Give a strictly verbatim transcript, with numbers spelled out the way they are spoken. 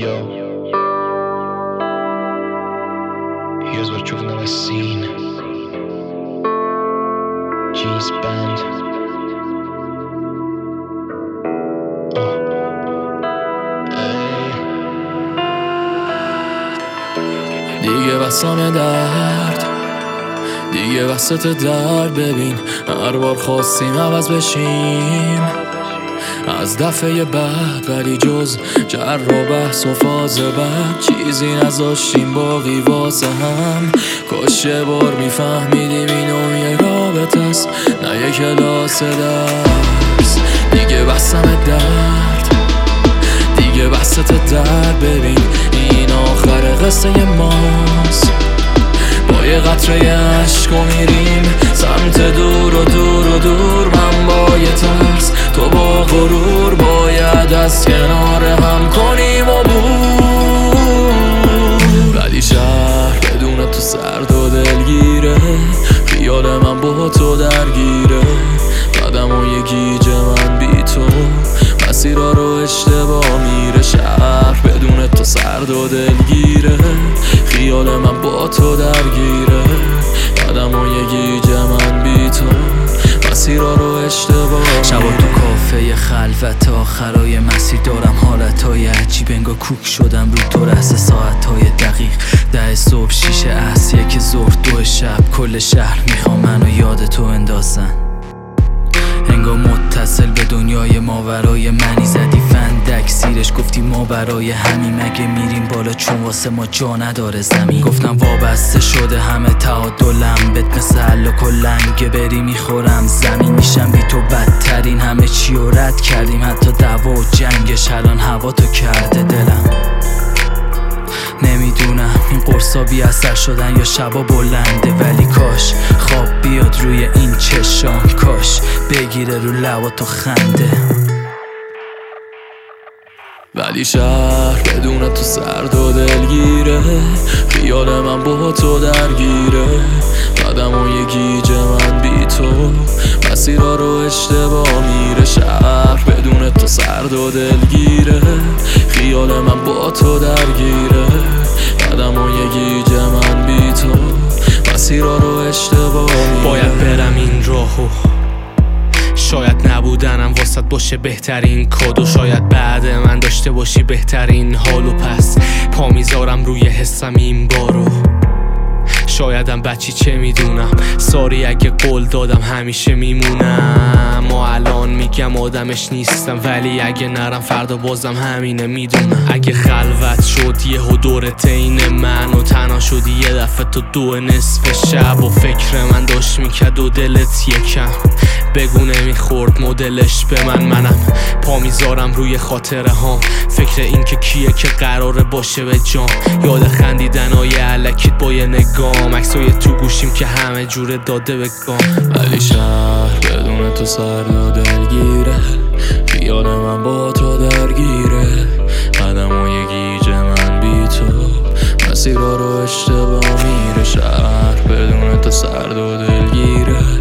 Yo, here's what you've never seen. G's band. Oh, hey. دیگه بسام درد، دیگه وسط درد. ببین هر بار خواستیم عوض بشیم از دفعه بعد، ولی جز جر و بحث و فاز بعد چیزی نذاشتیم باقی واسه هم. کاش یه بار میفهمیدیم اینو یه رابطه است، نه یه کلاس درس. دیگه بسم درد، دیگه وسط درد. ببین این آخر قصه ماست، با یه قطره عشق و میریم سمت دور و دور و دور. من با یه ترس، تو با غرور، باید از کنار هم کنیم و بود. ولی شهر بدون تو سرد و دلگیره، خیال من با تو درگیره. قدم و یه گیج من بی تو، مسیرها رو اشتباه میره. شهر بدون تو سرد و دلگیره، خیال من با تو درگیره. قدم و یه گیج من بی تو، مسیرها رو اشتباه. شبا تو کافه خلوت آخرای مسیر دارم حالتهای عجیب، انگار کوک شدم رو تو رس ساعتهای دقیق. ده صبح شیشه عصر، یک ظهر دو شب، کل شهر میخوام منو یاد تو اندازن. انگار متصل به دنیای ماورای منی، زدی فندک سیرش گفتی ما برای همین. مگه میریم بالا چون واسه ما جا نداره زمین؟ گفتم وابسته شده همه تعادلم، بهت مثل حل و کلنگه بری میخورم زمین. میشم بی تو بدترین، همه چی رو رد کردیم حتی دعوا و جنگش، الان هوا تو کرده دلم. نمیدونم این قرصا بی اثر شدن یا شبا بلنده، ولی کاش خواب بیاد روی این چشام، کاش بگیره رو لبا تو خنده. ولی شهر بدون تو سرد و دلگیره، خیال من با تو درگیره. قدم و یه گیج من بی تو، مسیرها رو اشتباه میره. شهر بدون تو سرد و دلگیره، خیال من با تو درگیره. قدم و یه گیج من بی تو، مسیرها رو اشتباه میره. باید برم این راهو، شاید نبودنم واسط باشه بهترین کادو. شاید بعد من داشته باشی بهترین حالو، پس پا میذارم روی حسم این بارو. شایدم بچی چه میدونم، ساری اگه قول دادم همیشه میمونم. ما الان میگم آدمش نیستم، ولی اگه نرم فردا بازم همینه میدونم. اگه خلوت شد یه دورت این من و تنها شدی یه دفعه تو دو نصف شب، و فکر من داشت میکرد و دلت یکم بگو نمیخورد مدلش به من. منم پا میذارم روی خاطره ها، فکر این که کیه که قراره باشه به جام. یاد خندیدن های علکیت با یه نگام، عکسای تو گوشیم که همه جوره داده به گام. ولی شهر بدون تو سرد و دلگیره، خیال من با تو درگیره. قدم و یه گیج من بی تو، مسیرها رو اشتباه میره. شهر بدون تو سرد و دلگیره،